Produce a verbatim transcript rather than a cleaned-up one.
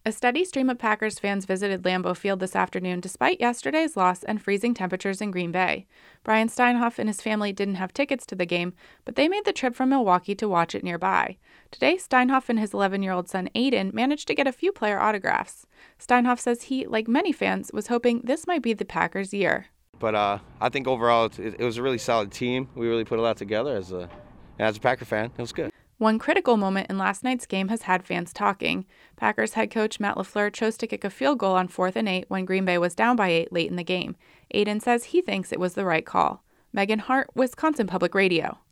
A steady stream of Packers fans visited Lambeau Field this afternoon despite yesterday's loss and freezing temperatures in Green Bay. Brian Steinhoff and his family didn't have tickets to the game, but they made the trip from Milwaukee to watch it nearby. Today, Steinhoff and his eleven-year-old son Aiden managed to get a few player autographs. Steinhoff says he, like many fans, was hoping this might be the Packers' year. But uh, I think overall it, it was a really solid team. We really put a lot together as a, as a Packer fan. It was good. One critical moment in last night's game has had fans talking. Packers head coach Matt LaFleur chose to kick a field goal on fourth and eight when Green Bay was down by eight late in the game. Aiden says he thinks it was the right call. Megan Hart, Wisconsin Public Radio.